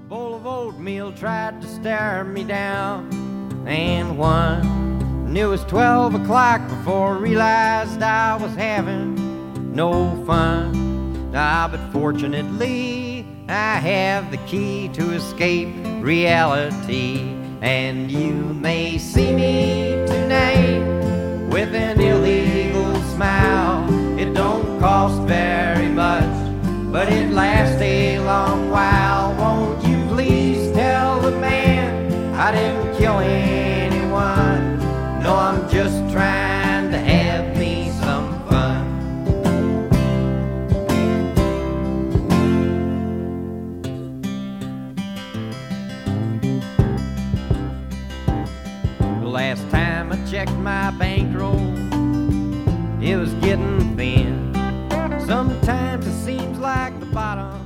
bowl of oatmeal tried to stare me down, and one. And it was 12 o'clock before I realized I was having no fun. But fortunately, I have the key to escape reality. And you may see me tonight with an illegal smile. It don't cost very much, but it lasts a long while. Won't you please tell the man I didn't kill anyone? No, I'm just trying to have me some fun. The last time I checked my bankroll, it was getting thin. Sometimes it seems like the bottom